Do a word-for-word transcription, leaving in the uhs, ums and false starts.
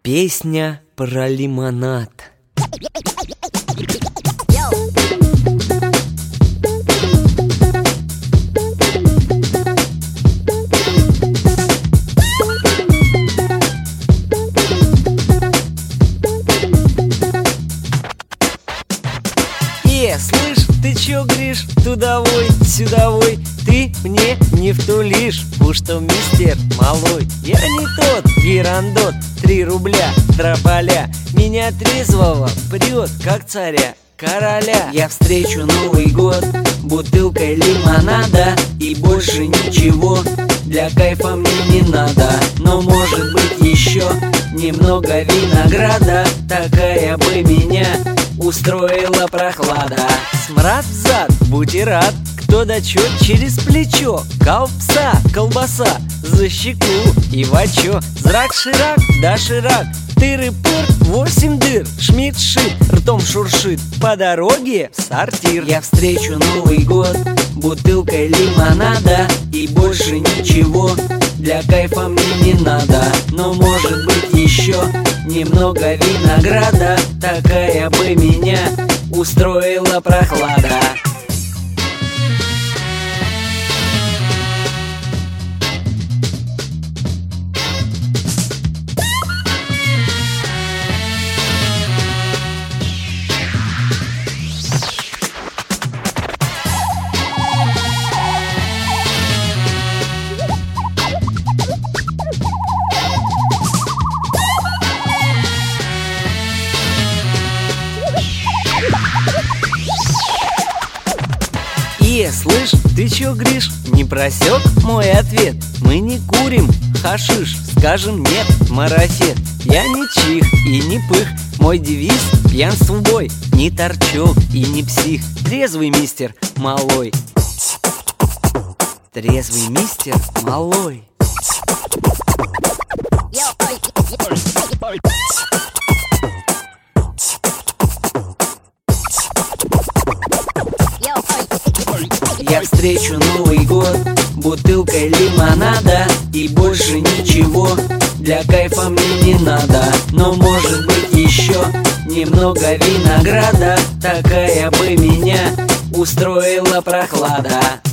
Песня про лимонад. Э, слышь, ты чё, Гриш, тудовой, сюдовой? Ты мне не втулишь, уж что мистер малой. Я не тот герандот, три рубля, трополя. Меня трезвого прет, как царя, короля. Я встречу Новый год бутылкой лимонада, и больше ничего для кайфа мне не надо. Но может быть еще немного винограда, такая бы меня устроила прохлада. Смрад взад, будь рад, кто да чё через плечо. Колбаса, колбаса, за щеку и вачо. Зрак-ширак, да ширак, тыры-пыр, восемь дыр. Шмидт-шит, ртом шуршит, по дороге в сортир. Я встречу Новый год бутылкой лимонада, и больше ничего для кайфа мне не надо. Но может быть еще немного винограда, такая бы меня устроила прохлада. Э, слышь, ты чё, Гриш, не просек мой ответ? Мы не курим хашиш, скажем нет, марафет. Я не чих и не пых, мой девиз пьянству бой. Не торчок и не псих, трезвый мистер малой. Трезвый мистер малой. Я встречу Новый год бутылкой лимонада, и больше ничего для кайфа мне не надо. Но может быть еще немного винограда, такая бы меня устроила прохлада.